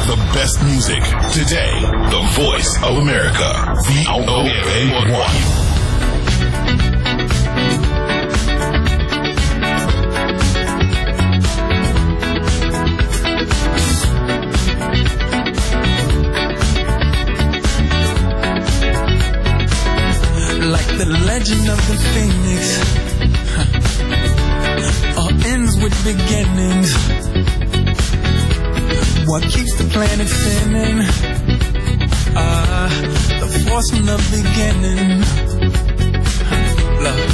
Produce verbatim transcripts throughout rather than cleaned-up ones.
the best music. Today, the voice of America. V O A one. Like the legend of the phoenix, huh. All ends with beginnings. What keeps the planet spinning? Ah, uh, the force from the beginning. Huh. Love.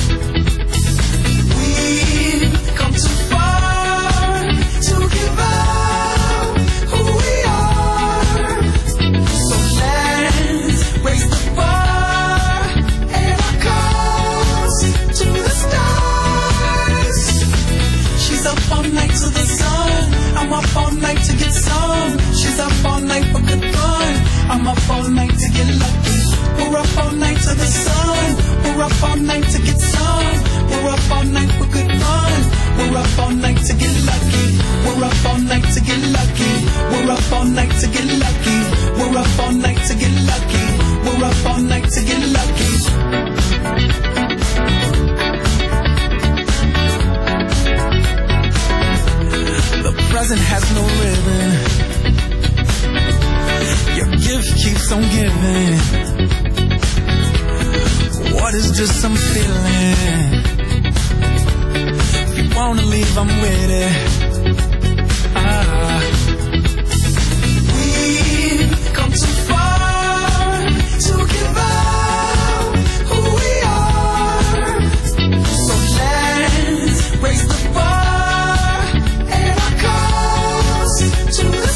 We've come too far to give up who we are. So let's raise the bar and our cause to the stars. She's up all night to the sun. I'm up all night to get some. She's up all night for good fun. I'm up all night to get lucky. We're up all night to the sun. We're up all night to get some. We're up all night for good fun. We're up all night to get lucky. We're up all night to get lucky. We're up all night to get lucky. We're up all night to get lucky. We're up all night to get lucky. The present has no ribbon. Your gift keeps on giving. What is just some feeling? If you wanna leave, I'm with it. Ah. We've come too far to give up who we are. So let's raise the bar and our cause to the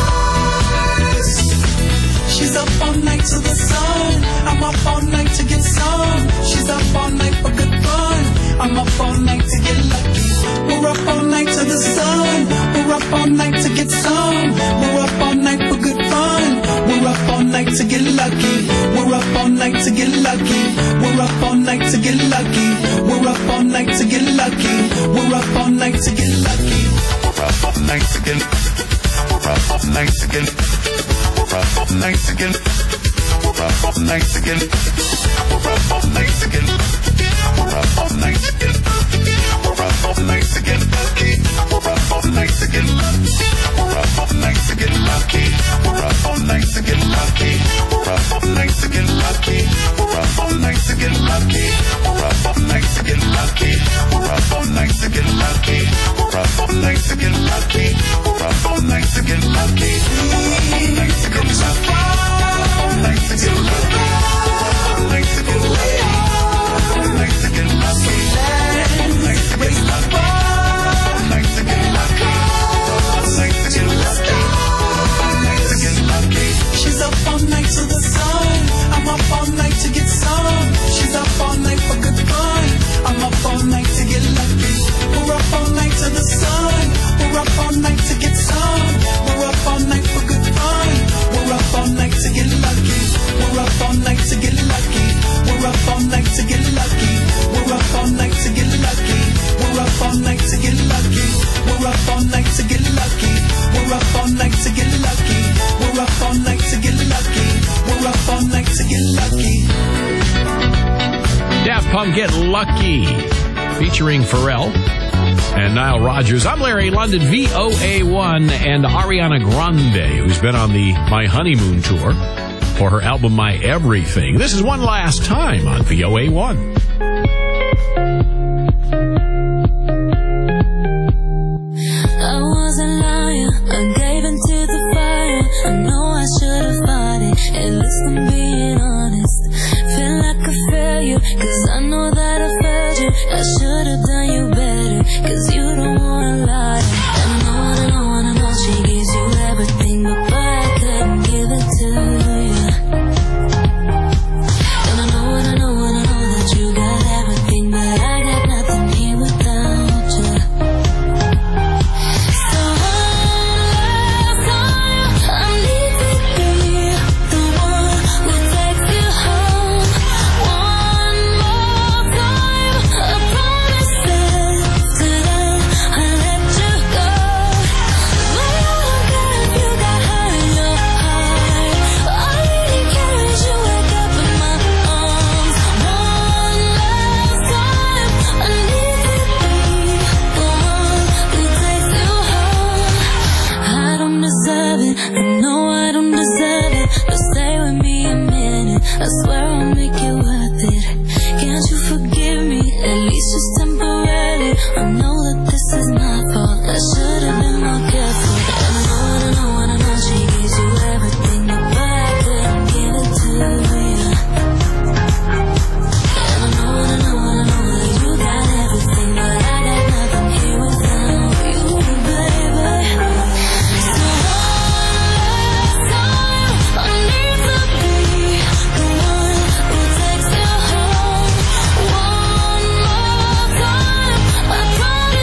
stars. She's up all night to the sun. I'm up all night to get some. She's up all night for good fun. I'm up all night to get lucky. We're up all night to the sun. We're up all night to get some. We're up all night for good fun. We're up all night to get lucky. We're up all night to get lucky. We're up all night to get lucky. We're up all night to get lucky. We're up all night to get lucky. We're up all night again. We're up all night again. We're up all night again. We're up all night again. We're up all night again. We're up all night again. We're up all night again. We're up all night again. We're up all night again. Lucky. We're up all night again. Lucky. We're up all night again. Lucky. We're up all night again. Lucky. We're up all night again. Lucky. We're up all night again. Lucky. We're up all night again. Lucky. We're up all night again. Lucky. We're up all night again. Lucky. All night to get lucky. All night to get lucky. All night to get lucky. All night to get lucky. All night to get lucky. All night to get lucky. All night to get lucky. She's up all night to the sun. I'm up all night to get some. She's up all night for good fun. I'm up all night to get lucky. We're up all night to the sun. We're up all night to get some. We're up all night for good fun. We're up all night to get lucky. We're up all night to get lucky. We're up all night to get lucky. We're up all night to get lucky. We're up all night to get lucky. We're up all night to get lucky. We're up all night to get lucky. We're up all night to get lucky. We're up all night to get lucky. Daft Punk, Get Lucky, featuring Pharrell and Nile Rodgers. I'm Larry London, V O A one, and Ariana Grande, who's been on the My Honeymoon tour for her album My Everything. This is One Last Time on V O A one. I was a liar, I gave into the fire. I know I should have fought it, at least I'm being honest. Feel like a failure, cause I know that I failed you. I should have done you better, cause you don't wanna lie. And I know, I know, I know she gives you everything, but boy, I couldn't give it to you. And I know, I know, I know that you got everything, but I got nothing here with I know I don't deserve it, but stay with me a minute. I swear I'll make it worth it. Can't you forgive me, at least just temporarily? I know that this is my fault, I should have been more careful. I know, I know, I know she gives you everything, but I couldn't give it to you. And I know, I know, I know that you got everything, but I got nothing here without you, baby. So one last time, I need to be the one who takes you home. One more time, I promise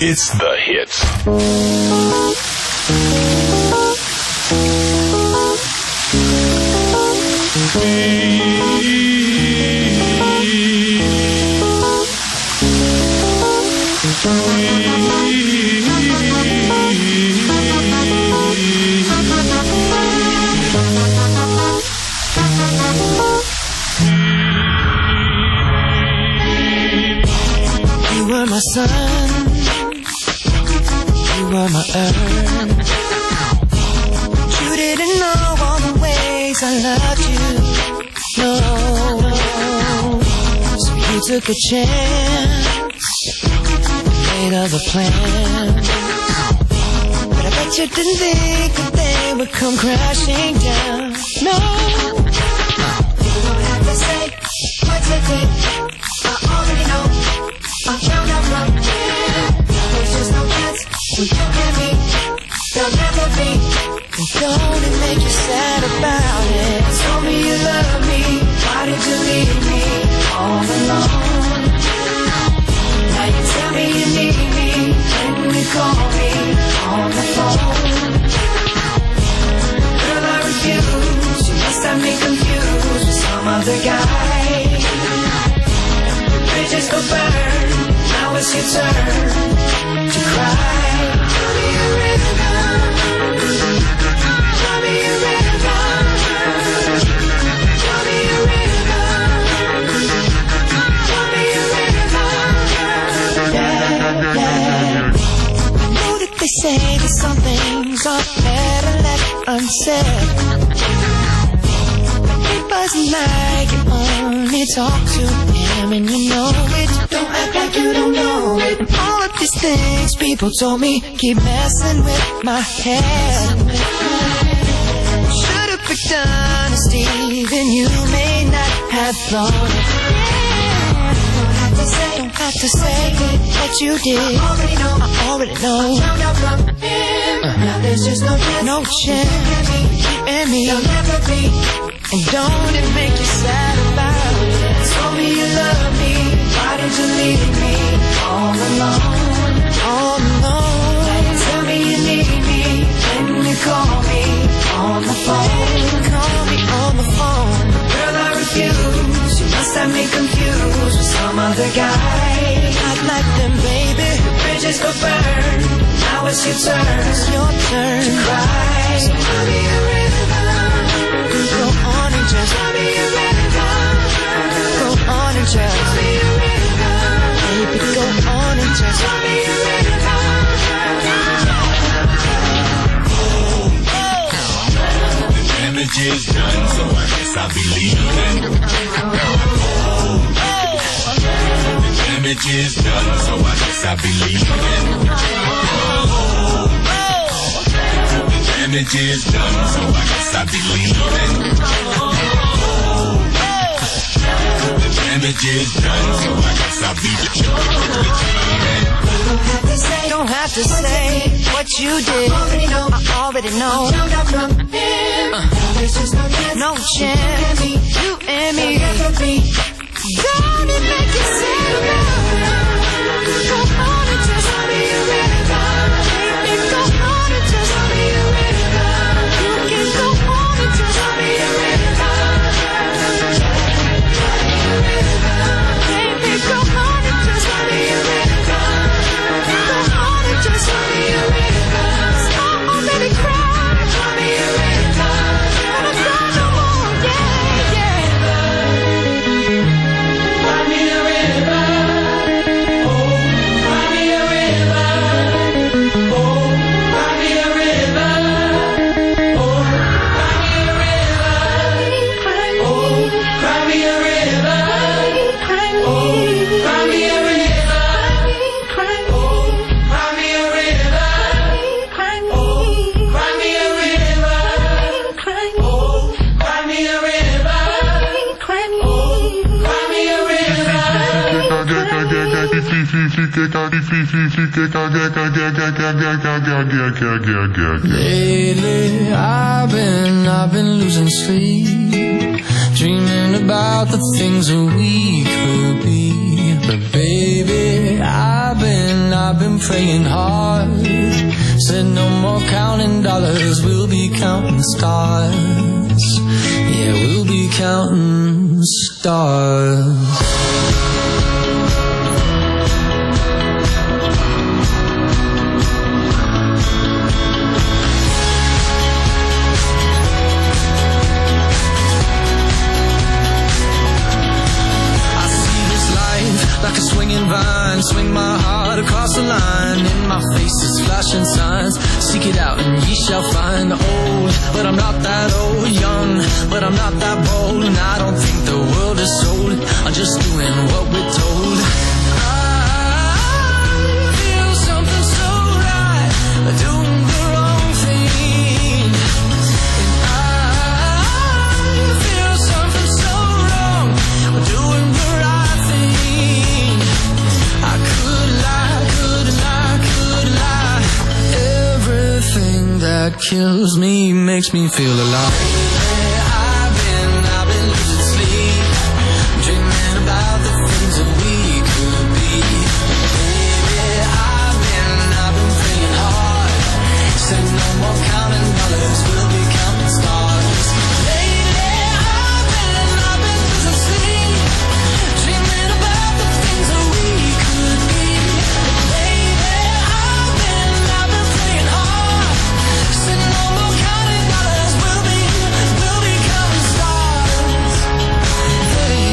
It's the hits. You were my sun, you were my earth. You didn't know all the ways I loved you, no. So you took a chance, made other plans. But I bet you didn't think that they would come crashing down, no. You don't have to say what you did, I already know. I found out from here. There's just no chance when you and me, there'll never be. And don't it make you sad about it? Told me you love me, why did you leave me all alone? Now you tell me you need me, when you call me on the phone. Girl, I refuse, you must have me confused with some other guy. The bridges go burn, now it's your turn to cry. Tell me a river, tell me a river, tell me a river, tell me a river. Yeah, yeah. I know that they say that some things are better left unsaid. But it wasn't like you only talk to him and you know it. Don't act like you don't know it. All of these things people told me keep messing with my head. Should've picked honesty, then you may not have thought it. Don't have to say, don't have to say what you did. I already know, I already know. I found out from him. Uh, now there's just no chance, no chance. You and me, there'll never be. And don't it make you sad about it? Told me you love me, why did you leave me all alone? All alone. Now you tell me you need me, when you call me on the phone. Call me on the phone. Girl, I refuse, you must have me confused with some other guy. Not like them, baby. The bridges go burn, now it's your turn. It's your turn to cry. So tell me a river, go on and just tell me a river, go on and just tell me a river, baby, go on and just tell me a river. The damage is done, so I guess I'll be leaving. The damage is done, so I guess I'll be leaving. The damage is done, so I guess I'll be leaving. The damage is done, so I guess I'll be leaving. Don't have to say what you did. I already know. I already know. Uh, no chance. You and me. Don't it make you sad about it? Go on and just tell me a river. Baby, go on and just tell me a river. You can go on and just tell me a river. Baby, go on and just tell me a river. Just tell me a river. I already cried. Tell me a river. But I'm not no more. Yeah, yeah. Find me a river. Oh, find me a river. Oh, find me a river. Oh, find me a river. Oh, find me a river. Oh, find me a river. Lately, I've been, I've been losing sleep, dreaming about the things that we could be. But baby, I've been, I've been praying praying hard. Said no more counting dollars, we'll be counting stars. Yeah, we'll be counting stars. Like a swinging vine, swing my heart across the line. In my face is flashing signs. Seek it out and ye shall find. Old, but I'm not that old. Young, but I'm not that bold. And I don't think the world is sold. I'm just doing what we're told. I feel something so right, doing the wrong thing. And I feel something so wrong, doing the right thing. I could lie, could lie, could lie. Everything that kills me makes me feel alive. I've been, I've been losing sleep, dreaming about the things that we could be. Baby, I've been, I've been praying hard. Said no more counting dollars, we'll be counting stars. Lately, I've been, I've been losing sleep, dreaming about the things that we could be. Baby, I've been, I've been praying hard. Said no more counting dollars, we'll be, we'll be counting stars. Hey.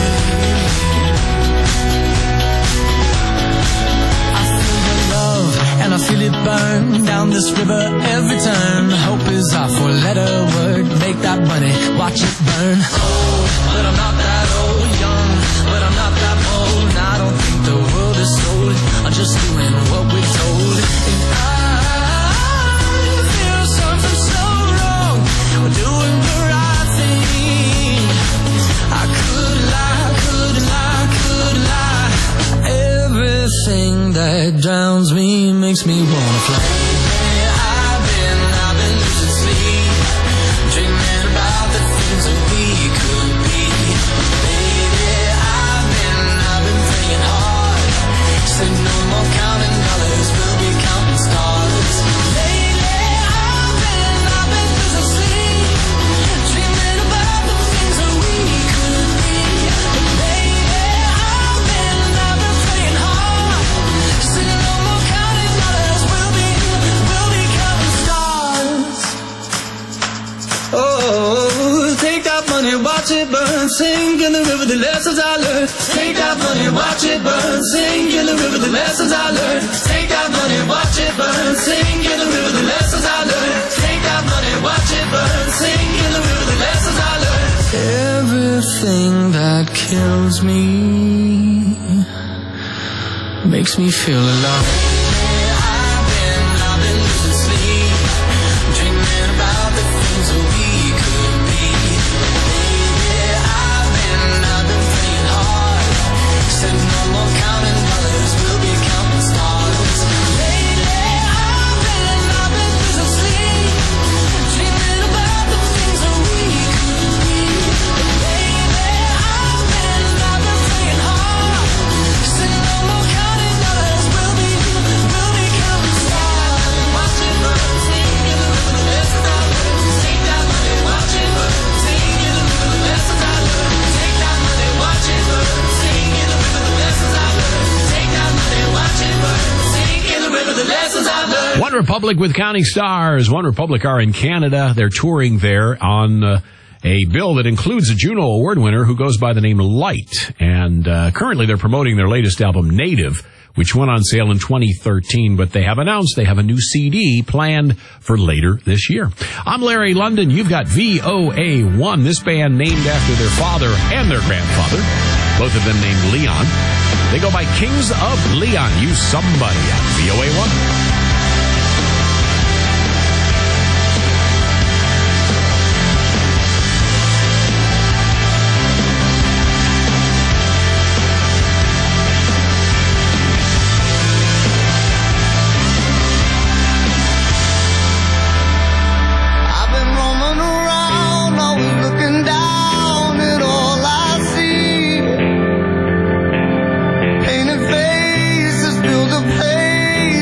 I feel the love and I feel it burn down this river every turn. Hope is our four-letter word. Make that money, watch it burn. Old, but I'm not that old. Young, but I'm not that bold. And I don't think the world is sold. I'm just doing what we're told. And I feel something so wrong. We're doing the right thing. I could lie, could lie, could lie. Everything that drowns me makes me wanna fly. I've been, I've been losing sleep, dreaming about the things that we could be. Baby, I've been, I've been praying hard. Said no more counting dollars, we'll be counting stars. Lately, I've been, I've been losing sleep, dreaming about the things that we could be. Baby, I've been, I've been praying hard. Said no more counting dollars, we'll be, we'll be counting stars. Oh, take that money, watch it burn, sing in the river the lessons I learned. Take that money, watch it burn, sing in the river the lessons I learned. Take that money, watch it burn, sing in the river the lessons I learned. Take that money, watch it burn, sing in the river the lessons I learned. Everything that kills me makes me feel alive. I've been, I've been losing sleep, dreaming about the things that we could be. Baby, I've been, I've been praying hard. Said no more counting dollars, we'll be counting stars. Lately, I've been, I've been losing sleep, dreaming about the things that we could be. Baby, I've been, I've been praying hard. Said no more counting dollars, we'll be, we'll be counting stars. Watch it burn, sing in the river the lessons I learned. Take that money, watch it burn, sing in the river the lessons I learned. Take that money, watch it burn, sing in the river the lessons I learned. Take that money, watch it burn, sing in the river the lessons I learned. One Republic with Counting Stars. One Republic are in Canada. They're touring there on uh, a bill that includes a Juno Award winner who goes by the name Light. And uh, currently they're promoting their latest album, Native, which went on sale in twenty thirteen. But they have announced they have a new C D planned for later this year. I'm Larry London. You've got V O A one, this band named after their father and their grandfather, both of them named Leon. They go by Kings of Leon. You somebody on V O A one. I've been roaming around, always looking down at all I see. Painted faces build a place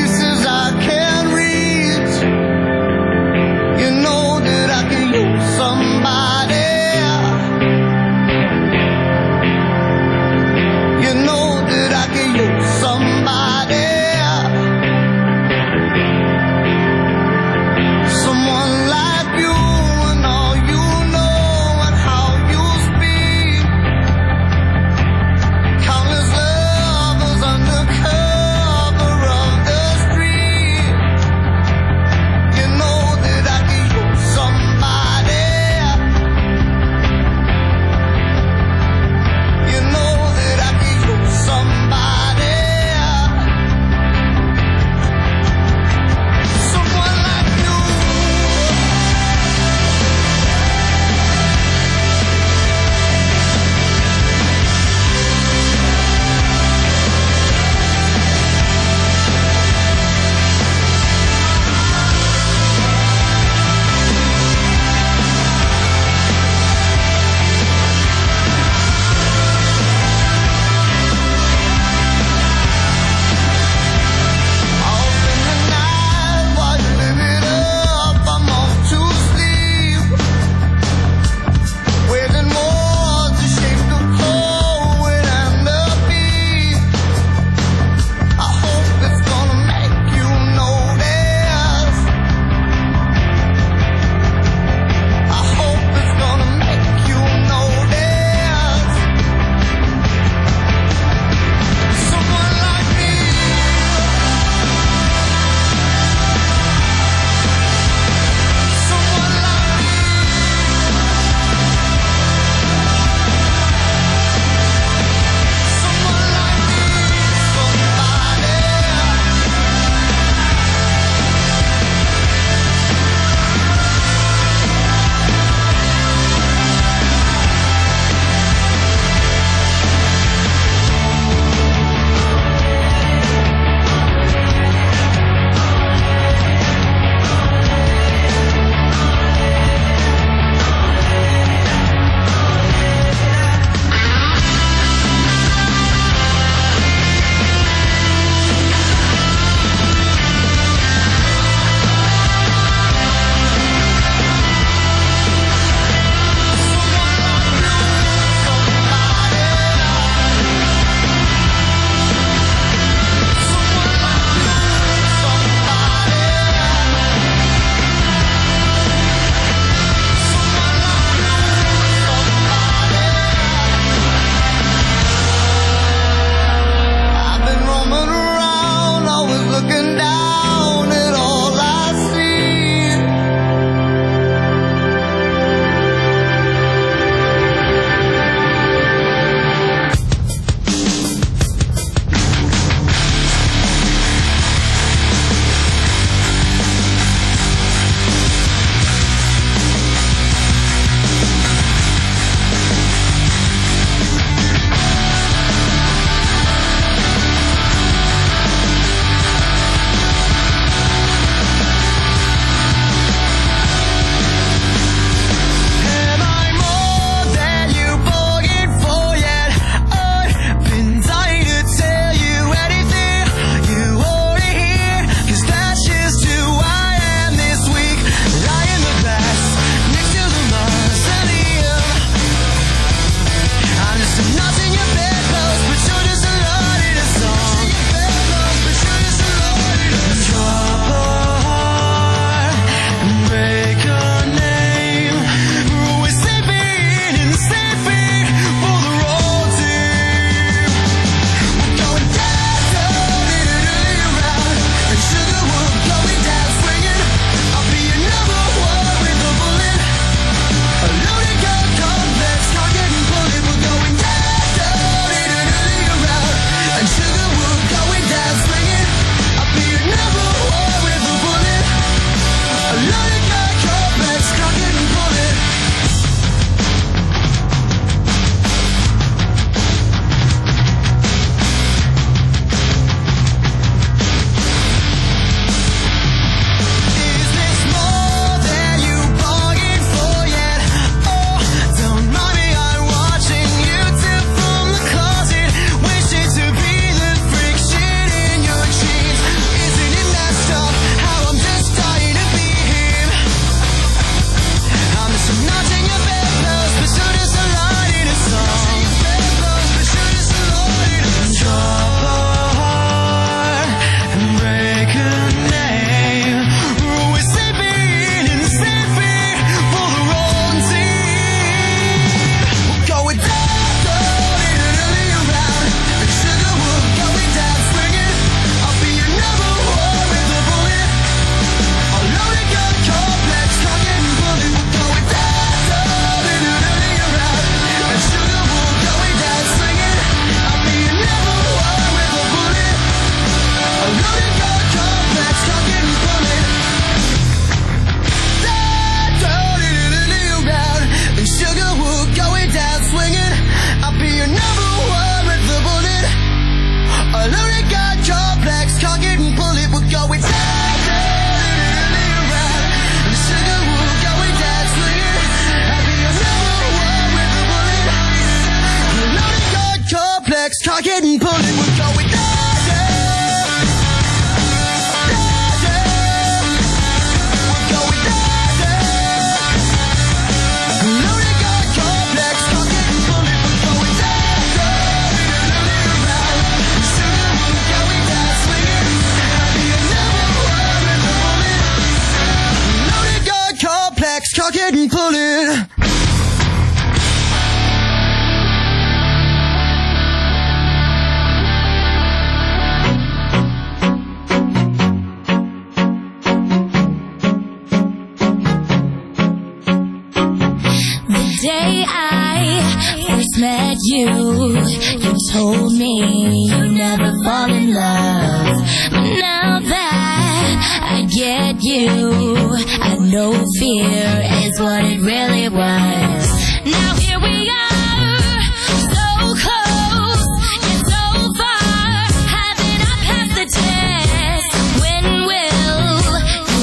day I first met you, you told me you never fall in love. But now that I get you, I know fear is what it really was. Now here we are, so close, yet so far. Haven't I passed the test? When will you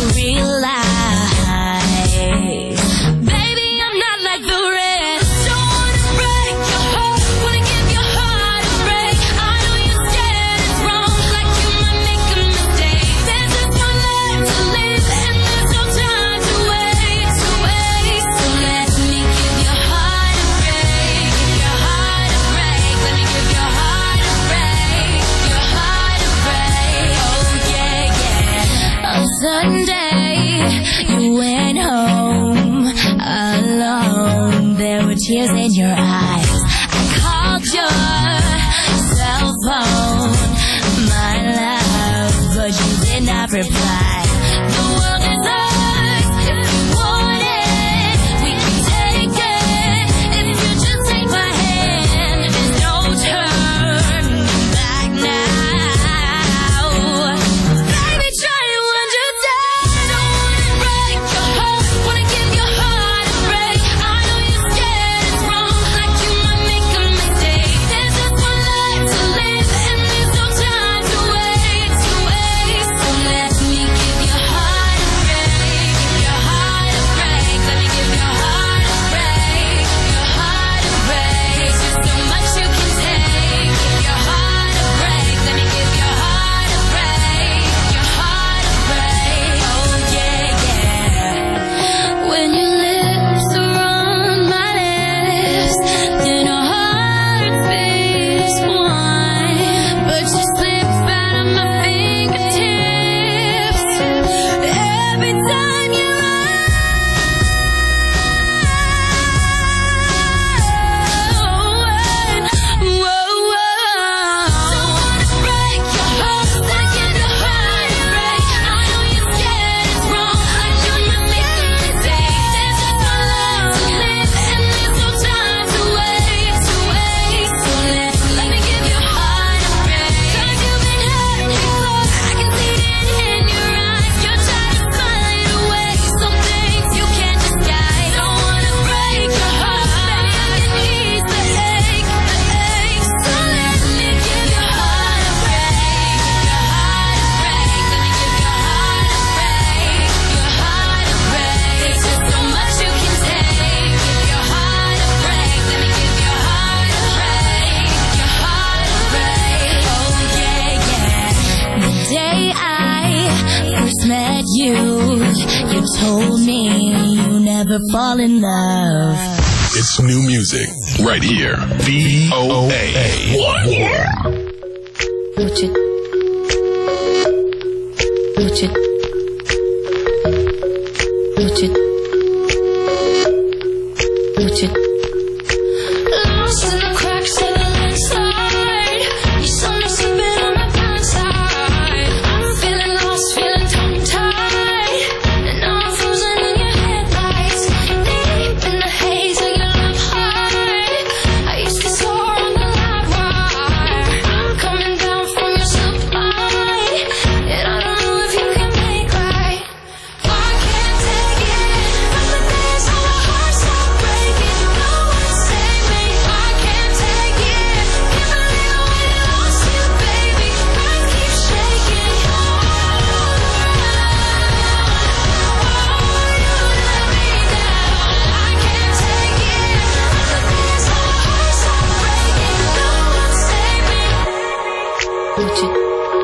realize? Baby, I'm not like the rest. Don't wanna break your heart, wanna give your heart a break. I know you're scared it's wrong, like you might make a mistake. There's just one life to live, and there's no time to wait, to waste. So let me give your heart a break, give your heart a break. Let me give your heart a break, your heart a break. Oh yeah, yeah. On Sunday, you went home alone. There were tears in your eyes. I called your cell phone, my love, but you did not reply. The world is ours if you want it. We can take it if you just take my hand. There's no turning back now. Baby, try to understand. Don't wanna break your heart, wanna give your heart a break. I know you're scared it's wrong, like you might make a mistake. There's just one life to live, and there's no time to wait, to waste. So let me give your heart a break, give your heart a break. Let me give your heart a break, your heart a break. There's just so much you can take. Give your heart a break. Let me give your heart a break, your heart a break. Oh yeah, yeah. When your lips are on my lips, then our hearts beat one. But you slip out of my fingertips every time you run. Whoa, whoa. Don't wanna break your heart, wanna give your heart a break. I know you're scared it's wrong, like you might make a mistake. There's just one life to live, and there's no time to wait, to waste. So let let me give your heart a break. 'Cause you've been hurt before, I can see it in your eyes. You're trying to find a way, some things you can't disguise. Don't wanna break your heart, baby, I can ease the ache, the ache. So let me give your heart a break, give your heart a break. Let me give your heart a break, your heart a break. There's just so much you can take. Give your heart a break. Let me give your heart a break, your heart a break. Oh yeah, yeah. The day I first met you, you told me you never fall in love. It's new music right here. V O A one. Put it, put it, put it, put it. Lost in the cracks of the landslide. You saw me slipping on my blind side. I'm feeling lost, feeling tongue-tied, and now I'm frozen in your headlights. Deep in the haze of your love heart, I used to soar on the live wire. I'm coming down from your supply, and I don't know if you can make right. I can't take it. From the days when my heart stopped breaking, no one save me. I can't take it. Can't believe the way I lost you, baby. Earth keeps shaking. Oh, you let me down. I can't take it. From the days when my heart stopped breaking, no one save me. Put it,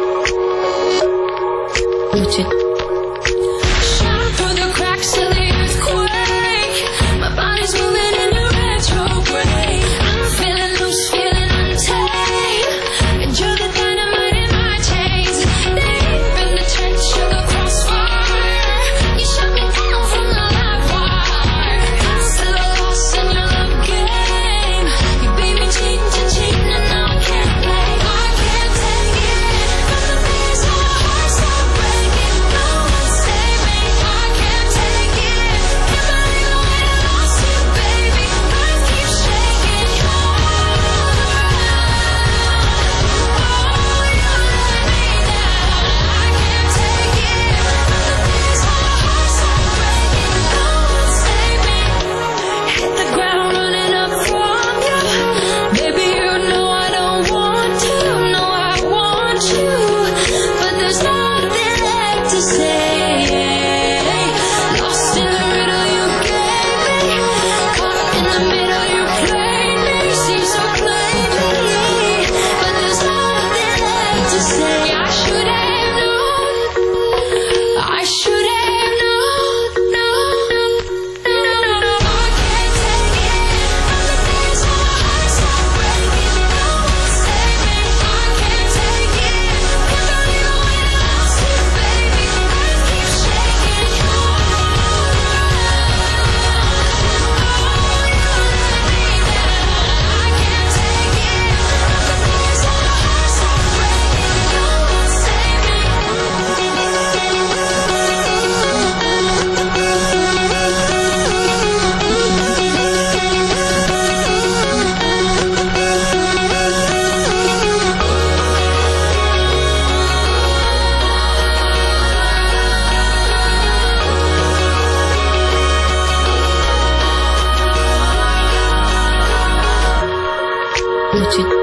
put it. Shot through the cracks of the earthquake. My body's moving in a retrograde. I'm feeling loose, feeling untamed, and you're the dynamite in my chains. Deep in the trench of the crossfire, you shot me down from the live wire. I'm still lost in your love game. You beat me cheating to cheating, and now I can't play. I can't take it. From the days when my heart stopped breaking, no What you,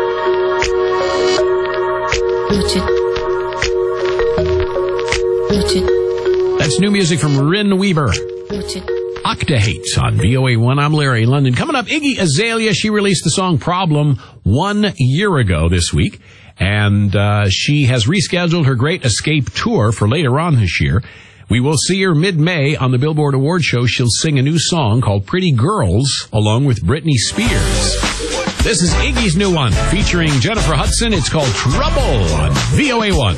what you, what you, That's new music from Rin Weaver. what you, Octahates on V O A one. I'm Larry London. Coming up, Iggy Azalea. She released the song Problem one year ago this week. And uh, she has rescheduled her Great Escape tour for later on this year. We will see her mid-May on the Billboard Award Show. She'll sing a new song called Pretty Girls along with Britney Spears. This is Iggy's new one featuring Jennifer Hudson. It's called Trouble on V O A one.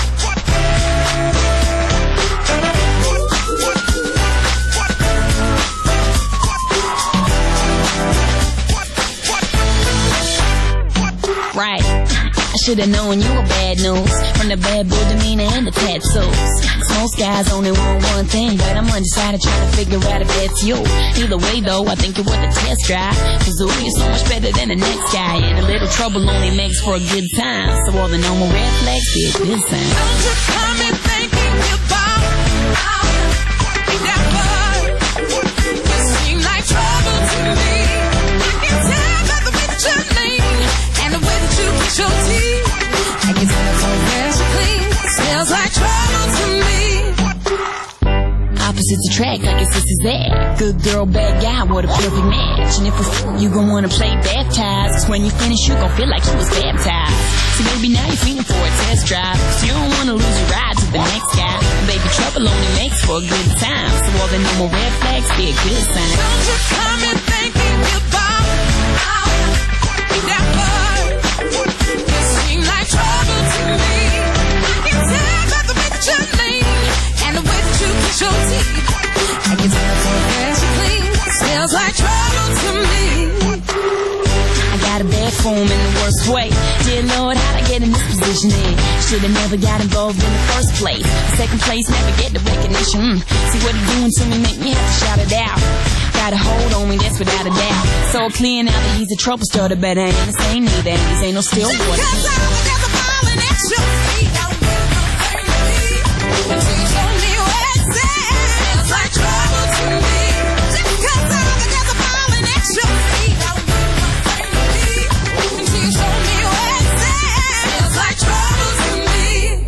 right. I should've known you were bad news from the bad boy demeanor and the tattoos. Most guys only want one thing, but I'm undecided trying to figure out if that's you. Either way though, I think you're worth a test drive. Cause ooh, you're so much better than the next guy, and a little trouble only makes for a good time. So all the normal red flags be a good sign. Don't you come in thinking you're bomb. Be that word. You seem like trouble to me. I can tell by the way that you're lean and the way that you kiss your teeth. I can tell so fresh and clean. Smells like trouble to me. Opposites attract, I guess this is that. Good girl, bad guy, what a perfect match. And if we're f- you gon' wanna play baptized, cause when you finish you gon' feel like you was baptized. So baby, now you're feeling for a test drive, so you don't wanna lose your ride to the next guy. And baby, trouble only makes for a good time, so all the normal red flags be a good sign. Don't you come in thinking you're bomb. Be that word. You seem like trouble to me. I can tell by the way that you're lean and the way that you kiss your teeth. I can tell so fresh and clean. Smells like trouble to me. I got a bad form in the worst way. Dear Lord, how'd I get in this position then? Should've never got involved in the first place. Second place, never get the recognition. Mm. See what it's doing to me, make me have to shout it out. Got a hold on me, that's without a doubt. So clear now that he's a trouble starter, but I ain't the same neither. And these ain't no still water. Cause I was just a falling at your feet. Don't do nothing to me until you show me where it's at. Smells like trouble to me. Just cause I was just a falling at your feet. Don't do nothing to me until you show me where it's at. Smells like trouble to me.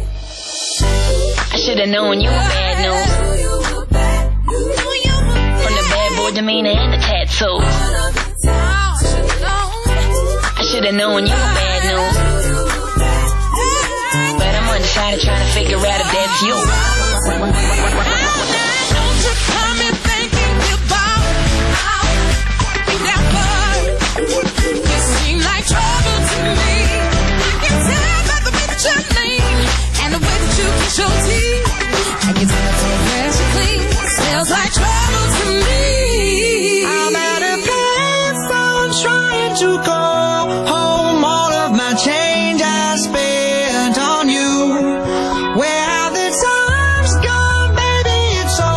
I should've known you were bad news from the bad boy demeanor and the tattoos. I should've known you were bad news, but I'm undecided trying to figure out if that's you. Don't you come in thinking you're bomb. Be that word. You seem like trouble to me. I can tell by the way that you're lean and the way that you kiss your teeth. I can tell so fresh and clean. Smells like trouble to me. I'm at a place I'm trying to go home. All of my change I spent on you. Where have the times gone, baby? It's so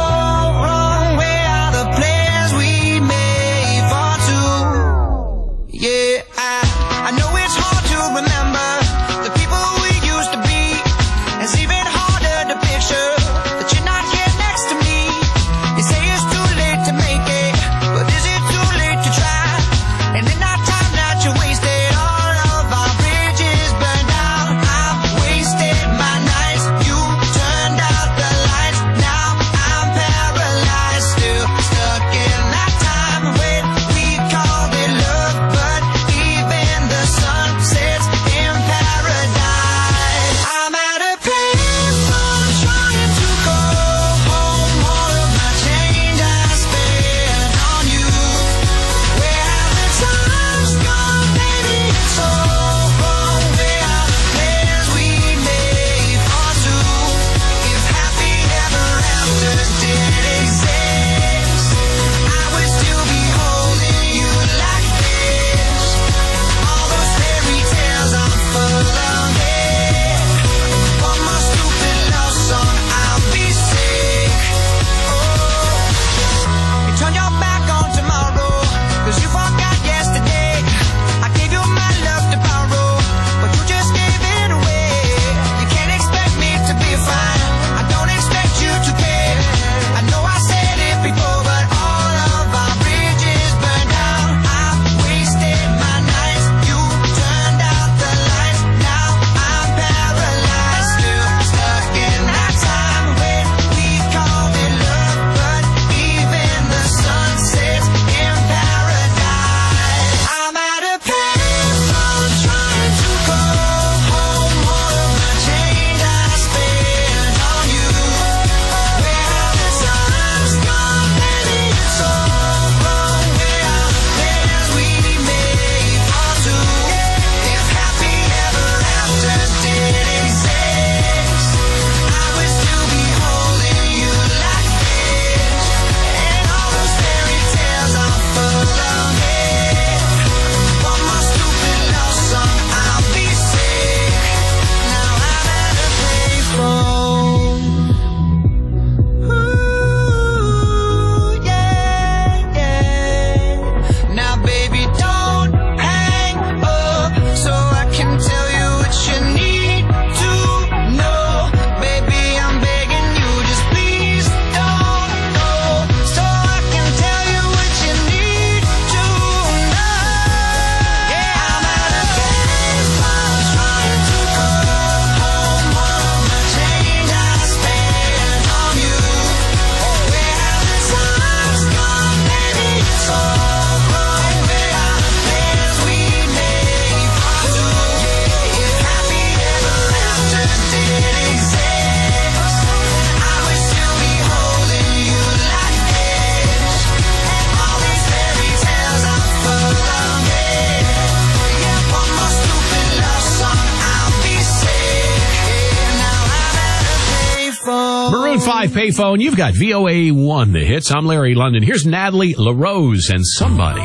one five payphone. You've got V O A one, the hits. I'm Larry London. Here's Natalie LaRose and Somebody.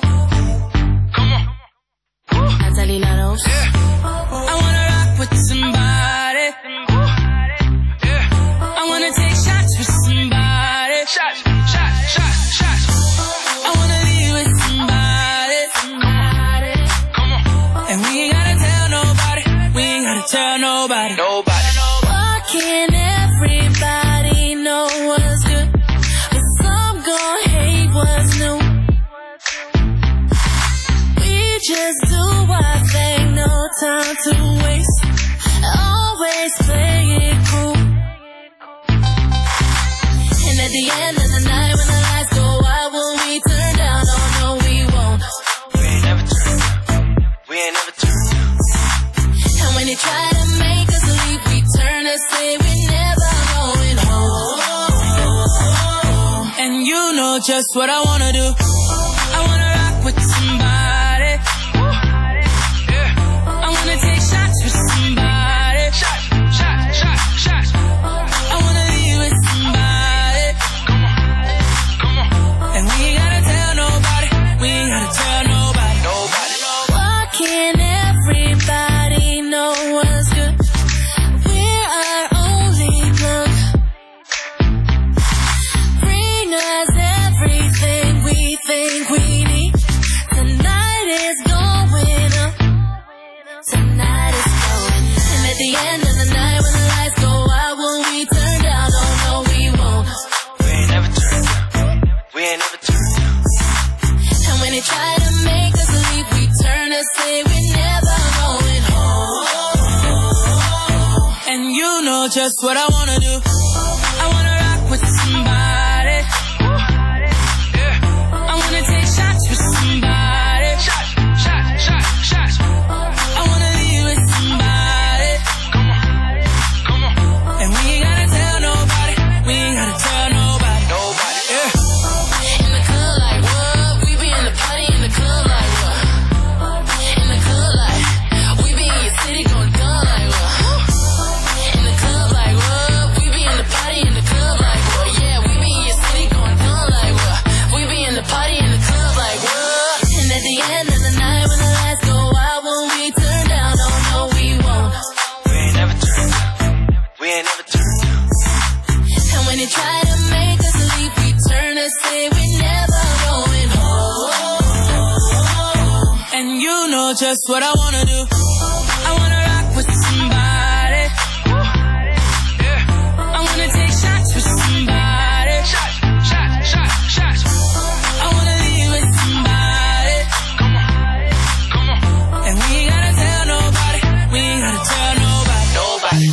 Natalie LaRose. I wanna rock with somebody. I wanna take shots with somebody. Shots, shots, shots, shots. I wanna leave with somebody. Somebody. Come on. And we ain't gotta tell nobody. We ain't gotta tell nobody. Nobody. Why can't everybody know what's good? But some gon' hate what's new. We just do our thing, no time to waste. Always play it cool. And at the end of the night, when the lights go out, will we turn down? Oh no, we won't. We ain't never turn down. We ain't never turn down. And when they try to make us leave, we turn and say we're never going home. And you know just what I wanna do. I wanna rock with somebody. I wanna take shots with somebody. Shots, shots, shots, shots. I wanna leave with somebody. Come on, come on. And we ain't gotta tell nobody. We ain't gotta tell nobody. Nobody. Why can't everybody know what's good? We're our only plug. Bring us everything we think we need. Tonight is going up. Tonight is going. And at the end of the night, when the lights go out, will we turn down? Oh no, we won't. We ain't never turn down. We ain't never turn down. And when they try to make us leave, we turn and say we're never going home. And you know just what I wanna do. I wanna rock with somebody. I wanna take shots with somebody. Shots, shots, shots, shots. I wanna leave with somebody. Come on, come on. And we ain't gotta tell nobody. We ain't gotta tell nobody. Nobody. Yeah. In the club like what? We be in the party in the club like what? In the club like we be in your city going dumb like what? In the club like what? We be in the party in the club like what? Yeah, we be in your city going dumb like what? We be in the party in the club like what? And at the end of the night, when the lights go out, will we turn down? Oh no, we won't. We ain't never turn down. We ain't never turn down. And when they try to make us leave, we turn and say we're never going home. And you know just what I wanna do. I wanna rock with somebody. I wanna take shots with somebody. Shots, shots, shots, shots. I wanna leave with somebody. Come on, come on. And we ain't gotta tell nobody. We ain't gotta tell nobody. Nobody.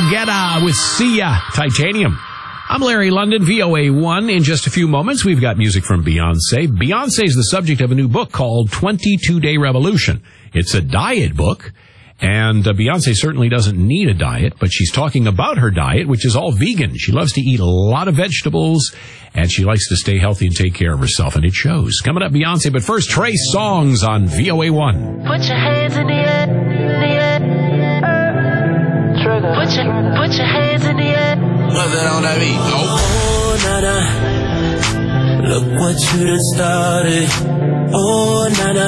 Guetta with Sia, Titanium. I'm Larry London, V O A one. In just a few moments, we've got music from Beyonce. Beyonce is the subject of a new book called twenty-two day Revolution. It's a diet book, and uh, Beyonce certainly doesn't need a diet, but she's talking about her diet, which is all vegan. She loves to eat a lot of vegetables, and she likes to stay healthy and take care of herself, and it shows. Coming up, Beyonce, but first, Trey Songz on V O A one. Put your hands in the air, in the air. Trigger. Put your, put your hands in the air. What's that on that beat? Oh, nana, look what you done started. Oh, nana,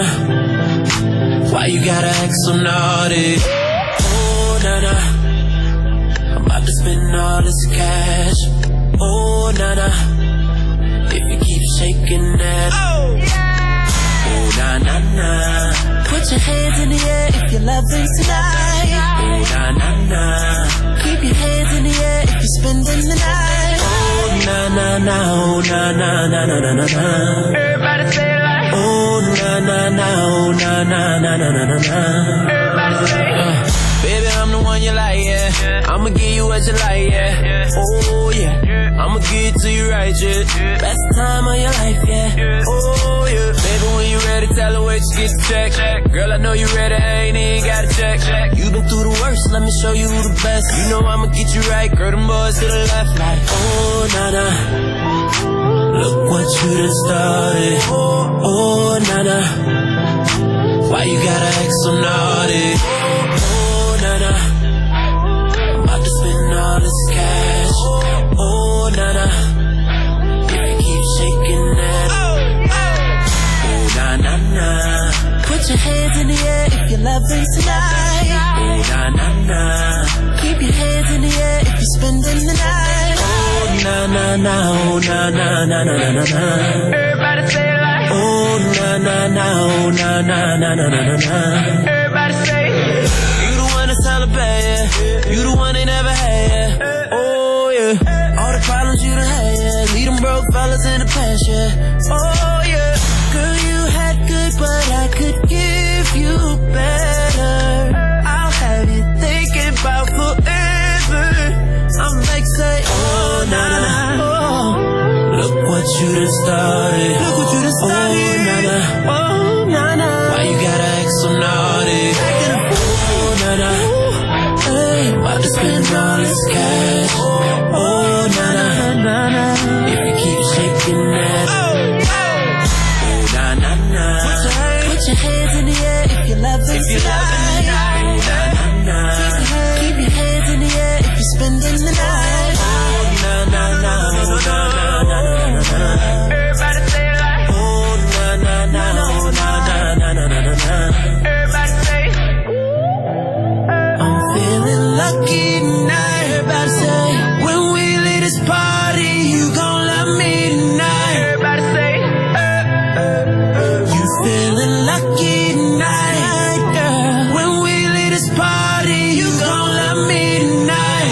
why you gotta act so naughty? Oh, nana, I'm about to spend all this cash. Oh, nana, if you keep shaking that. Oh, yeah. Oh, na na na. Put your hands in the air if you're loving tonight. Oh, na na na. Keep your hands in the air if you're spending the night. Oh, na na na. Oh, na na na na na na na. Everybody say it like. Oh, na na na. Oh, na na na na na na na. Everybody say it. Uh, baby, I'm the one you like, yeah. I'ma give you what you like, yeah. Oh, yeah. I'ma give it to you right, yeah. Best time of your life, yeah. Oh, yeah. Baby, when you ready, tell her where you get the check. Girl, I know you ready, I ain't even gotta check. You been through the worst, let me show you who the best. You know I'ma get you right, girl, them boys to the left, like, oh, nana, look what you done started. Oh, nana, why you gotta act so naughty? Oh, nana, I'm about to spend all this cash. Oh, nana, if you keep shaking that. Oh, na na na. Put your hands in the air if you're loving tonight. Oh, na na na. Keep your hands in the air if you're spending the night. Oh, na na na. Oh, na na na na na na na. Everybody say it like. Oh, na na na. Oh, na na na na na na na. Everybody say it. You the one that's celebrate, yeah. You the one they never had, yeah. Oh, yeah. All the problems you done had, yeah. Leave them broke fellas in the past, yeah. Oh, yeah. Girl, you had good, but I could give you better. I'll have you thinking about forever. I'm like, say, oh, na na na. Oh, look what you done started. Look what you done started. Oh, na na. Oh, na na. Why you gotta act so naughty? Oh, na na. Hey, about to spend all this cash. Oh, na na na na. If you keep shaking that. Oh, na na na. Put your hands in the air if you're loving tonight. Oh, na na na. Keep your hands in the air if you're spending the night. Oh, na na na. Oh, na na na na na. Everybody say it like. Oh, na na na. Oh, na na na na na na. Everybody say it. I'm feeling lucky tonight. Everybody say, when we leave this party, you gon' love me tonight. Everybody say it. You feeling lucky tonight, girl. When we leave this party, you gon' love me tonight.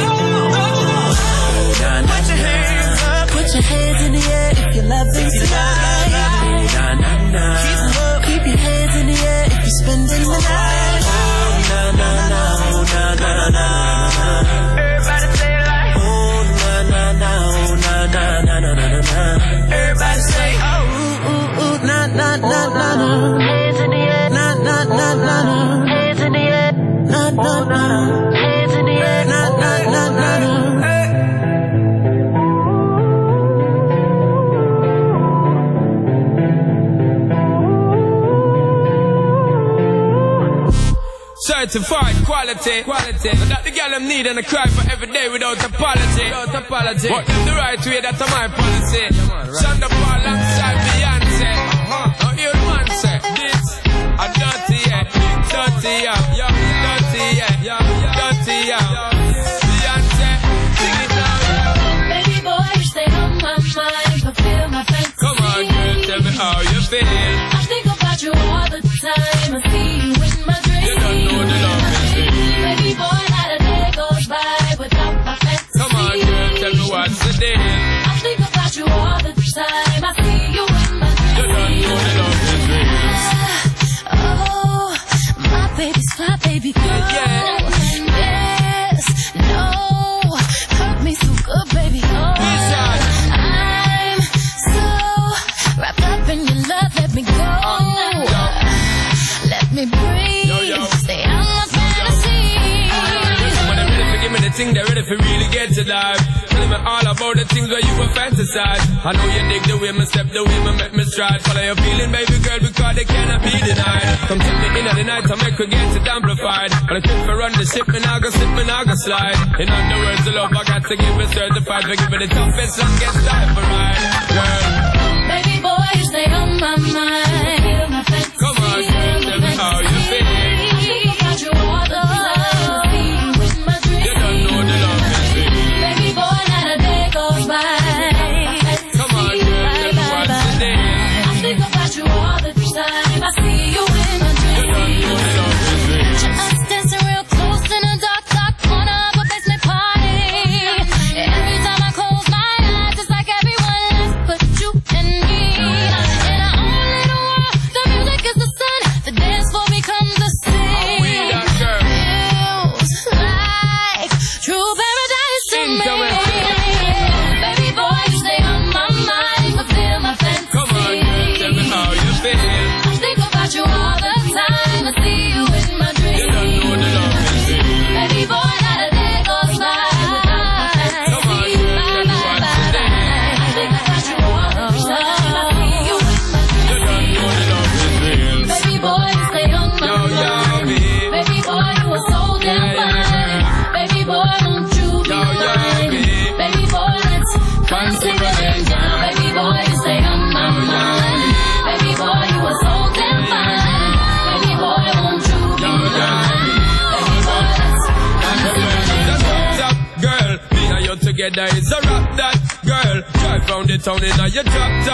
Oh, na, na, Put your hands up. Put your hands in the air if you're loving tonight. na, na, na. Keep your hands in the air if you're spending the night. Oh, na, na, na. Oh, na, na, na. Everybody say it like. Oh, na, na, na. Oh, na, na, na, na, na, na. Everybody say, oh, Ooh, ooh, ooh, na, na, na, na, na. hands in the air. Na, na, na, na, na. Hands in the air. Na, na, na. Hands in the air. Na, na, na, na, na. Certified quality, quality. And that the girl them need and I cry for every day without apology. Without apology. But the right way, that's my policy. Yeah, man, right. Shonda Paul alongside Beyonce. Uh-huh. Now you man say this a dirty yeah, dirty yeah, yeah, dirty yeah, yeah, dirty yeah. Beyonce, sing it now. Baby boy, you stay on my mind, fulfill my fantasy. Come on, girl, tell me how you feel. I think about you all the time. I see you in my dreams. You don't know the love is real. Baby boy, not a day goes by without my fantasy. Come on, girl, tell me what's the deal. I think about you all the time. I see you in my dreams. You don't know the love is real. Oh, my baby's fly, baby girl. Yeah. Yes, no. think they're ready for really get to life. Tell me all about the things where you were fantasize. I know you dig the way me step, the way me make me stride. Follow your feeling, baby girl, because they cannot be denied. Come take me in at the night, I make her get it amplified. But I keep for run the ship, me now go slip, me now go slide. In other words, the love I got to give is certified. For giving the toughest, longest time for ride. Girl, Baby boy, you stay on my mind. come on, girl, tell me how you feel. Got you all the time. With my dreams. You don't know the love is real. Baby boy, not a day goes by. Come on, girl, tell me what's the deal. I think about you all the time. I see you in my You don't dreams. know the love is real. Us dancing real close in a dark, dark corner of a basement party. Every time I close my eyes, it's like everyone left but you and me. In our own little world, the music is the sun. The dance floor becomes the sea. How we that girl? Feels like true paradise to Sing me. to me. Baby boy, you stay on my mind, fulfill my fantasy. Come on, girl, tell me how you feel. I think about you all the time. I see you in my dreams. You don't know the love is real. Baby boy, not a day goes by. Come on, girl, tell me what's the deal. I think about you all the time. I see you in my dreams. You don't know the love is real. Baby boy, you stay on my Yo, yo, mind. me. Baby boy, you are so damn Yeah, fine. Baby boy, don't you be Yo, yo, mine. me. Baby boy, let's come sing a dance down. Baby boy, you stay on my mind. Baby boy, you are so damn fine. Baby boy, won't you be Yo, yo, mine? me. Baby boy, let's come sing a That's dance what's up, girl. Me and you together is a rap that girl. Drive round the town in a your drop top.